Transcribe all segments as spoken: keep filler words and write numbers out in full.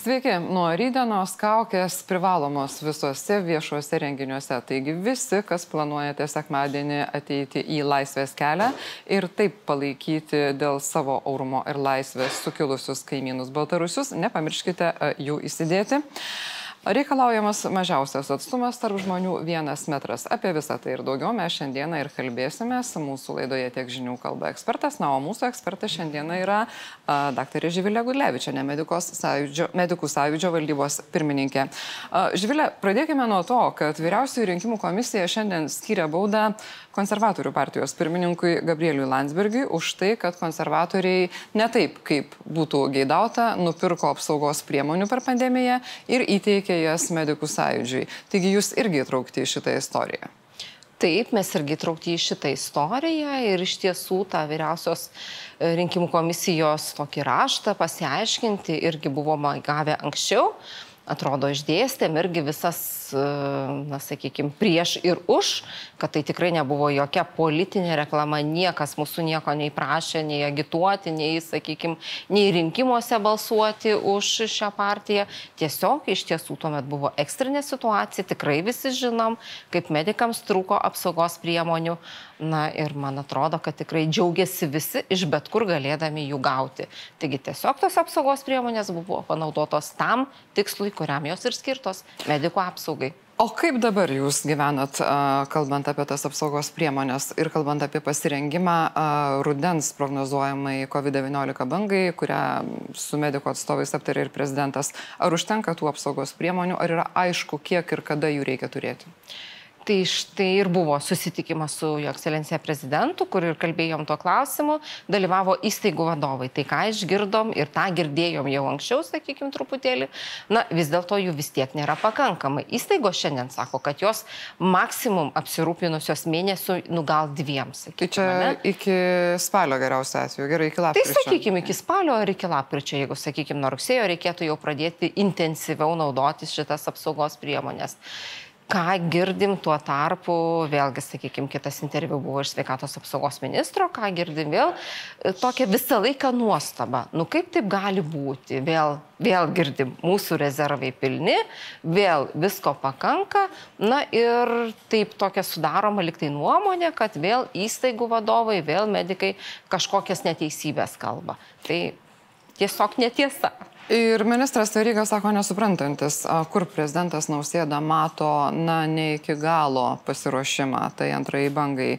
Sveiki, nuo rytdienos kaukės privalomos visuose viešuose renginiuose. Taigi visi, kas planuojate sekmadienį ateiti į Laisvės kelią ir taip palaikyti dėl savo orumo ir laisvės sukilusius kaimynus baltarusius, nepamirškite jų įsidėti. Reikalaujamas mažiausias atstumas tarp žmonių vienas metras. Apie visą tai ir daugiau mes šiandieną ir kalbėsimės. Mūsų laidoje tiek žinių kalba ekspertas, na, o mūsų ekspertas šiandieną yra a, daktarė Živilė Gudlevičienė, medikų sąjūdžio valdybos pirmininkė. A, Živilė, pradėkime nuo to, kad Vyriausioji rinkimų komisija šiandien skyrė baudą konservatorių partijos pirmininkui Gabrieliui Landsbergiui už tai, kad konservatoriai ne taip, kaip būtų geidauta, nupirko apsaugos priemonių per pandemiją ir įteikė jas medikų sąjūdžiui. Taigi jūs irgi įtraukti į šitą istoriją. Taip, mes irgi įtraukti į šitą istoriją ir iš tiesų tą Vyriausios rinkimų komisijos tokį raštą pasiaiškinti irgi buvome gavę anksčiau. Atrodo, išdėstėm irgi visas, na, sakykime, prieš ir už, kad tai tikrai nebuvo jokia politinė reklama, niekas mūsų nieko nei prašė, nei agituoti, nei, sakykime, nei rinkimuose balsuoti už šią partiją. Tiesiog iš tiesų tuomet buvo ekstrinė situacija, tikrai visi žinom, kaip medikams trūko apsaugos priemonių. Na ir man atrodo, kad tikrai džiaugiasi visi iš bet kur galėdami jų gauti. Taigi tiesiog tos apsaugos priemonės buvo panaudotos tam tikslui, kuriam jos ir skirtos - medikų apsaugai. O kaip dabar jūs gyvenat, kalbant apie tas apsaugos priemonės ir kalbant apie pasirengimą rudens prognozuojamai COVID devyniolika bangai, kurią su medikų atstovais aptarė ir prezidentas? Ar užtenka tų apsaugos priemonių, ar yra aišku, kiek ir kada jų reikia turėti? Tai štai ir buvo susitikimas su Jo ekscelencija prezidentu, kur ir kalbėjom tuo klausimu, dalyvavo įstaigų vadovai. Tai ką išgirdom ir tą girdėjom jau anksčiau, sakykime, truputėlį, na vis dėlto jų vis tiek nėra pakankamai. Įstaigos šiandien sako, kad jos maksimum apsirūpinusios mėnesių, nu gal dviem, sakykime. Tai čia ne? Iki spalio geriausiu atveju, gerai, iki lapkričio. Tai sakykime, iki spalio ar iki lapkričio, jeigu, sakykime, nuo rugsėjo reikėtų jau pradėti intensyviau naudotis šitas apsaugos priemonės. Ką girdim tuo tarpu, vėlgi, sakykime, kitas interviu buvo iš sveikatos apsaugos ministro, ką girdim vėl, tokia visą laiką nuostaba. Nu kaip taip gali būti? Vėl, vėl girdim, mūsų rezervai pilni, vėl visko pakanka, na ir taip tokia sudaroma liktai nuomonė, kad vėl įstaigų vadovai, vėl medikai kažkokias neteisybės kalba. Tai tiesiog netiesa. Ir ministras Veryga sako nesuprantantis, kur prezidentas Nausėda mato, na, ne iki galo pasiruošimą tai antrai bangai.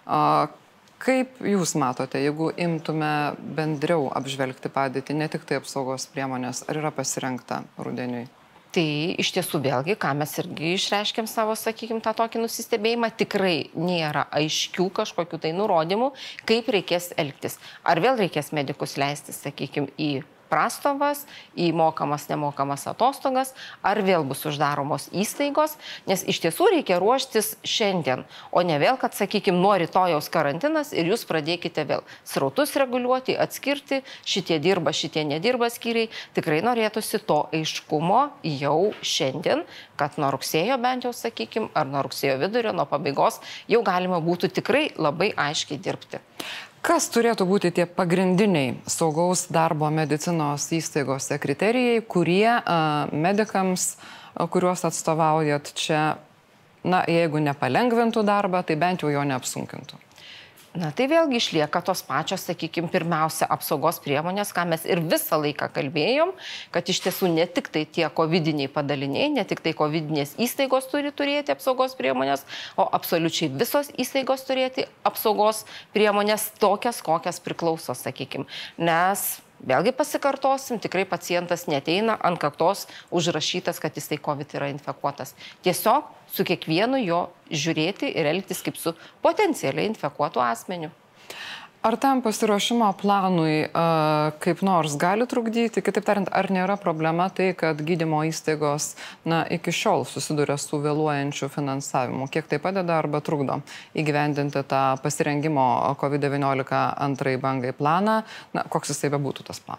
Kaip jūs matote, jeigu imtume bendriau apžvelgti padėtį, ne tik tai apsaugos priemonės, ar yra pasirengta rudeniui? Tai iš tiesų vėlgi, ką mes irgi išreiškėm savo, sakykime, tą tokį nusistebėjimą, tikrai nėra aiškių kažkokių tai nurodymų, kaip reikės elgtis. Ar vėl reikės medikus leisti, sakykime, į prastovas, į mokamas, nemokamas atostogas, ar vėl bus uždaromos įstaigos, nes iš tiesų reikia ruoštis šiandien, o ne vėl, kad, sakykime, nuo rytojaus karantinas ir jūs pradėkite vėl srautus reguliuoti, atskirti, šitie dirba, šitie nedirba skyriai. Tikrai norėtųsi to aiškumo jau šiandien, kad nuo rugsėjo bent jau, sakykime, ar nuo rugsėjo vidurio, nuo pabaigos jau galima būtų tikrai labai aiškiai dirbti. Kas turėtų būti tie pagrindiniai saugaus darbo medicinos įstaigose kriterijai, kurie a, medikams, a, kuriuos atstovaujat čia, na, jeigu nepalengvintų darbą, tai bent jau jo neapsunkintų? Na tai vėlgi išlieka tos pačios, sakykime, pirmiausia apsaugos priemonės, ką mes ir visą laiką kalbėjom, kad iš tiesų ne tik tai tie covidiniai padaliniai, ne tik tai covidinės įstaigos turi turėti apsaugos priemonės, o absoliučiai visos įstaigos turėti apsaugos priemonės tokias, kokias priklauso, sakykime. Nes vėlgi pasikartosim, tikrai pacientas neteina ant kaktos užrašytas, kad jis tai COVID yra infekuotas. Tiesiog su kiekvienu jo žiūrėti ir elgtis kaip su potencialiai infekuotu asmeniu. Ar tam pasiruošimo planui a, kaip nors gali trukdyti? Kitaip tariant, ar nėra problema tai, kad gydymo įstaigos, na, iki šiol susiduria su vėluojančiu finansavimu? Kiek tai padeda arba trukdo įgyvendinti tą pasirengimo COVID devyniolika antrai bangai planą? Na, koks jisai bebūtų tas planas?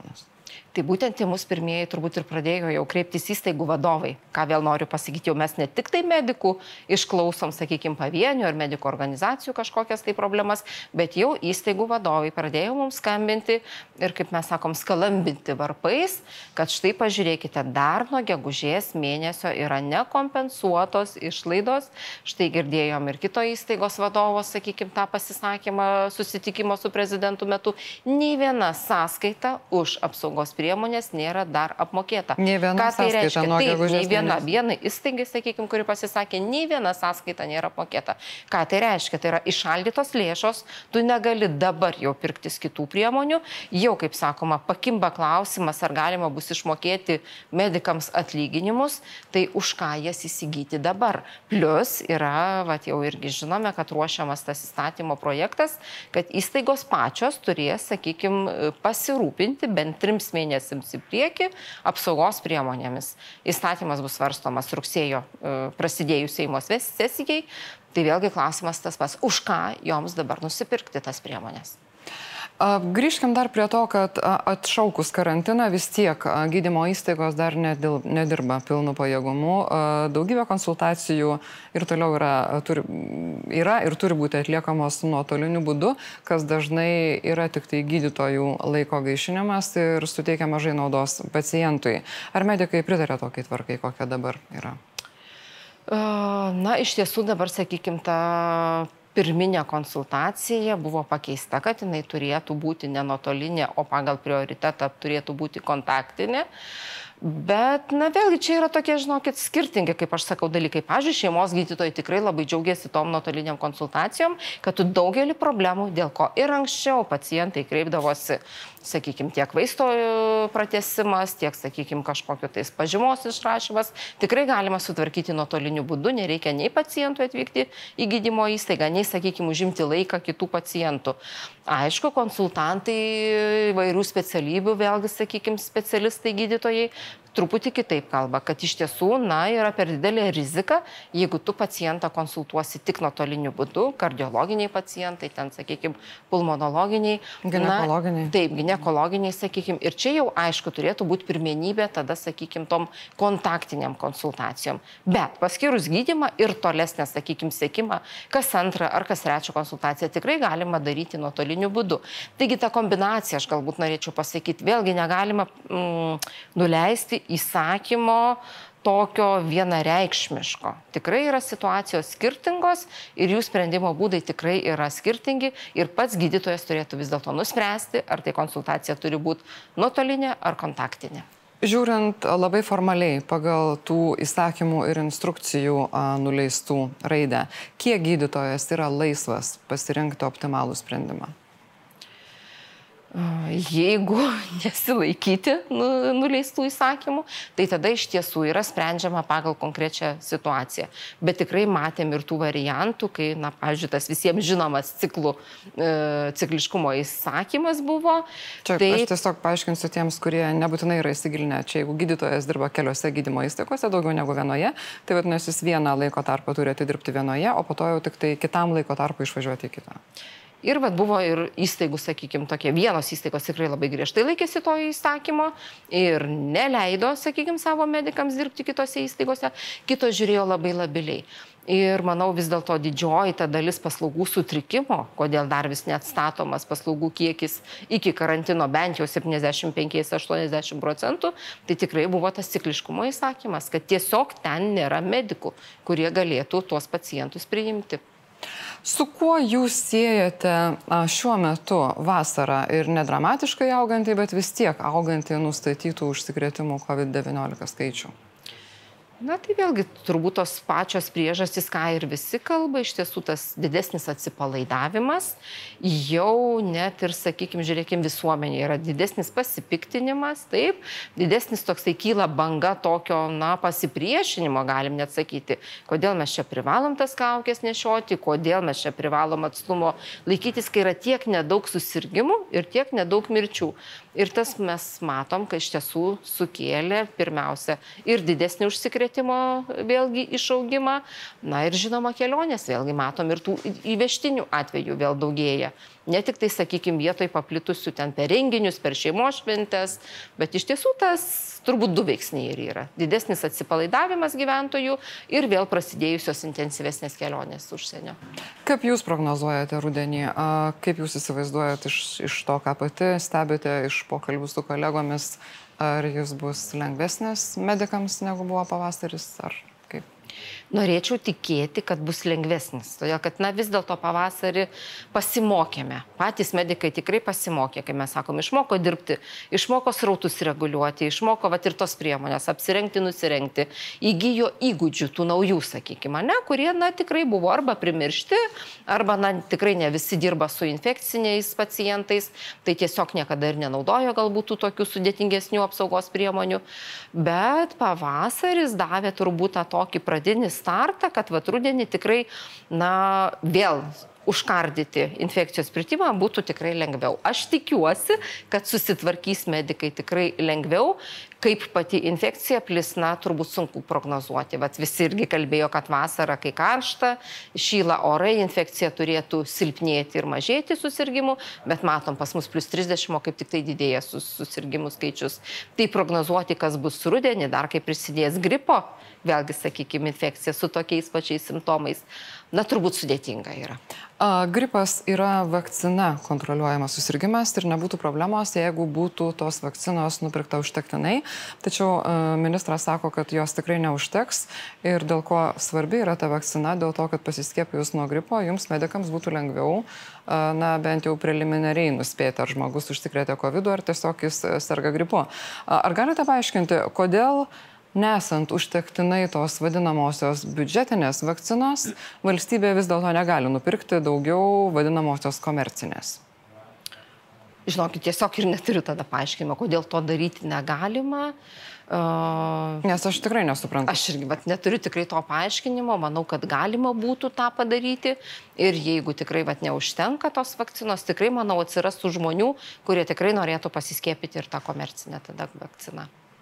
Tai būtent į mus pirmieji turbūt ir pradėjo jau kreiptis įstaigų vadovai. Ką vėl noriu pasakyti, jau mes ne tik tai medikų išklausom, sakykime, pavienių ar medikų organizacijų kažkokias tai problemas, bet jau įstaigų vadovai pradėjo mums skambinti ir, kaip mes sakom, skalambinti varpais, kad štai pažiūrėkite, dar nuo gegužės mėnesio yra nekompensuotos išlaidos. Štai girdėjom ir kito įstaigos vadovo, sakykime, tą pasisakymą susitikimo su prezidentu metu. Nei viena sąskaita už apsaugos priemonės priemonės nėra dar apmokėta. Nei viena Ką tai sąskaita reiškia? nuo Taip, gegužės nei viena, mėnesio. viena įstaigai, sakykime, kuri pasisakė, nei viena sąskaita nėra apmokėta. Ką tai reiškia? Tai yra išaldytos lėšos, tu negali dabar jau pirktis kitų priemonių, jau, kaip sakoma, pakimba klausimas, ar galima bus išmokėti medikams atlyginimus, tai už ką jas įsigyti dabar. Plus yra, vat, jau irgi žinome, kad ruošiamas tas įstatymo projektas, kad įstaigos pačios turės, sakykime, pasirūpinti bent trims mėnesiams į priekį apsaugos priemonėmis. Įstatymas bus svarstomas rugsėjo prasidėjus Seimo sesijai, tai vėlgi klausimas tas pats, už ką joms dabar nusipirkti tas priemonės. Grįžkim dar prie to, kad atšaukus karantiną vis tiek gydymo įstaigos dar nedirba pilnu pajėgumu. Daugybė konsultacijų ir toliau yra, turi, yra ir turi būti atliekamos nuotoliniu būdu, kas dažnai yra tik tai gydytojų laiko gaišinimas ir suteikia mažai naudos pacientui. Ar medikai pritarė tokiai tvarkai, kokia dabar yra? Na, iš tiesų dabar, sakykime, ta pirminė konsultacija buvo pakeista, kad jinai turėtų būti ne nuotolinė, o pagal prioritetą turėtų būti kontaktinė. Bet, na, vėlgi, čia yra tokie, žinokit, skirtingi, kaip aš sakau, dalykai. Pavyzdžiui, šeimos gydytojai tikrai labai džiaugiasi tom nuotoliniam konsultacijom, kad tu daugelį problemų, dėl ko ir anksčiau pacientai kreipdavosi, sakykime, tiek vaisto pratęsimas, tiek, sakykime, kažkokio tais pažymos išrašymas, tikrai galima sutvarkyti nuotoliniu būdu, nereikia nei pacientui atvykti į gydymo įstaigą, nei, sakykime, užimti laiką kitų pacientų. Aišku, konsultantai įvairių specialybių, vėlgi, sakykime, specialistai gydytojai, truputį kitaip kalba, kad iš tiesų, na, yra per didelė rizika, jeigu tu pacientą konsultuosi tik nuotoliniu būdu, kardiologiniai pacientai, ten, sakykime, pulmonologiniai, ginekologiniai. Na, taip, ginekologiniai, sakykime, ir čia jau, aišku, turėtų būti pirmenybė tada, sakykime, tom kontaktiniam konsultacijom. Bet paskyrus gydymą ir tolesnę, sakykime, sekimą, kas antrą ar kas trečią konsultaciją tikrai galima daryti nuotoliniu būdu. Taigi tą kombinaciją, aš galbūt norėčiau pasakyti, vėlgi negalima mm, nuleisti įsakymo tokio vienareikšmiško. Tikrai yra situacijos skirtingos ir jų sprendimo būdai tikrai yra skirtingi ir pats gydytojas turėtų vis dėlto nuspręsti, ar tai konsultacija turi būti nuotolinė ar kontaktinė. Žiūrint labai formaliai pagal tų įsakymų ir instrukcijų a, nuleistų raidę, kiek gydytojas yra laisvas pasirinkti optimalų sprendimą? Jeigu nesilaikyti nuleistų įsakymų, tai tada iš tiesų yra sprendžiama pagal konkrečią situaciją. Bet tikrai matėm ir tų variantų, kai, na, pavyzdžiui, tas visiems žinomas ciklų, e, cikliškumo įsakymas buvo. Čia tai... aš tiesiog paaiškinsiu tiems, kurie nebūtinai yra įsigilinę. Čia jeigu gydytojas dirba keliose gydymo įstaigose, daugiau negu vienoje, tai vadinasi, jis vieną laiko tarpą turi atidirbti vienoje, o po to jau tik tai kitam laiko tarpu išvažiuoti į kitą. Ir vat buvo ir įstaigų, sakykime, tokie vienos įstaigos tikrai labai griežtai laikėsi to įstatymo ir neleido, sakykime, savo medikams dirbti kitose įstaigose, kitos žiūrėjo labai labiliai. Ir manau vis dėlto didžioji ta dalis paslaugų sutrikimo, kodėl dar vis neatstatomas paslaugų kiekis iki karantino bent jau septyniasdešimt penki aštuoniasdešimt procentų, tai tikrai buvo tas cikliškumo įsakymas, kad tiesiog ten nėra medikų, kurie galėtų tuos pacientus priimti. Su kuo jūs siejate šiuo metu vasarą ir nedramatiškai augantį, bet vis tiek augantį nustatytų užsikrėtimų COVID devyniolika skaičių? Na, tai vėlgi turbūt tos pačios priežastys, ką ir visi kalba, iš tiesų tas didesnis atsipalaidavimas, jau net ir, sakykime, žiūrėkim, visuomenė yra didesnis pasipiktinimas, taip, didesnis toksai kyla banga tokio, na, pasipriešinimo, galim net sakyti, kodėl mes čia privalom tas kaukės nešioti, kodėl mes čia privalom atstumo laikytis, kai yra tiek nedaug susirgymų ir tiek nedaug mirčių. Ir tas mes matom, kad iš tiesų sukėlė pirmiausia ir didesnį užsikrėtimą, užsikrėtimo vėlgi išaugimą. Na ir žinoma, kelionės vėlgi matom ir tų įvežtinių atvejų vėl daugėja. Ne tik tai, sakykime, vietoj paplitusių ten per renginius, per šeimos šventes, bet iš tiesų tas turbūt du veiksniai ir yra. Didesnis atsipalaidavimas gyventojų ir vėl prasidėjusios intensyvesnės kelionės užsienio. Kaip jūs prognozuojate rudenį? Kaip jūs įsivaizduojate iš, iš to, ką pati stebite, iš pokalbių su kolegomis, ar jis bus lengvesnis medikams negu buvo pavasaris, ar kaip? Norėčiau tikėti, kad bus lengvesnis, todėl kad na, vis dėlto pavasarį pasimokėme. Patys medikai tikrai pasimokė, kai mes sakom, išmoko dirbti, išmoko srautus reguliuoti, išmoko vat, ir tos priemonės, apsirengti, nusirengti, įgyjo įgūdžių tų naujų, sakykime, ne, kurie na, tikrai buvo arba primiršti, arba na, tikrai ne visi dirba su infekciniais pacientais, tai tiesiog niekada ir nenaudojo galbūt tų tokių sudėtingesnių apsaugos priemonių, bet pavasaris davė turbūt tą tokį pradinį startą, kad vat rudenį tikrai, na, vėl užkardyti infekcijos plitimą būtų tikrai lengviau. Aš tikiuosi, kad susitvarkys medikai tikrai lengviau, kaip pati infekcija plis, na, turbūt sunku prognozuoti. Vat visi irgi kalbėjo, kad vasara, kai karšta, šyla orai, infekcija turėtų silpnėti ir mažėti susirgymų, bet matom, pas mus plus trisdešimt, o kaip tik tai didėja susirgymų skaičius. Tai prognozuoti, kas bus rudenį, dar kai prisidės gripo, vėlgi, sakykime, infekcija su tokiais pačiais simptomais, na, turbūt sudėtinga yra. A, gripas yra vakcina kontroliuojamas susirgymas ir nebūtų problemos, jeigu būtų tos vakcinos nupirkta užtektinai. Tačiau a, ministras sako, kad jos tikrai neužteks ir dėl ko svarbi yra ta vakcina, dėl to, kad pasiskiepijus nuo gripo, jums medikams būtų lengviau, a, na, bent jau preliminariai nuspėti, ar žmogus užsikrėtė kovidu, ar tiesiog jis serga gripu. A, ar galite paaiškinti, kodėl nesant užtektinai tos vadinamosios biudžetinės vakcinos, valstybė vis dėlto negali nupirkti daugiau vadinamosios komercinės? Žinokit, tiesiog ir neturiu tada paaiškinimo, kodėl to daryti negalima. Uh, Nes aš tikrai nesuprantu. Aš irgi, bet neturiu tikrai to paaiškinimo, manau, kad galima būtų tą padaryti ir jeigu tikrai vat, neužtenka tos vakcinos, tikrai, manau, atsirastų žmonių, kurie tikrai norėtų pasiskiepyti ir tą komercinę tada vakciną.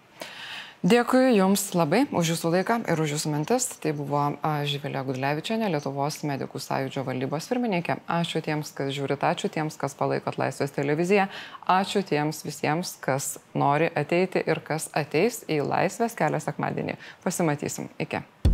Dėkui Jums labai už Jūsų laiką ir už Jūsų mintis. Tai buvo Živilė Gudlevičienė, Lietuvos medikų sąjūdžio valdybos pirmininkė. Ačiū tiems, kas žiūrit, ačiū tiems, kas palaikot Laisvės televiziją. Ačiū tiems visiems, kas nori ateiti ir kas ateis į Laisvės kelią sekmadienį. Pasimatysim. Iki.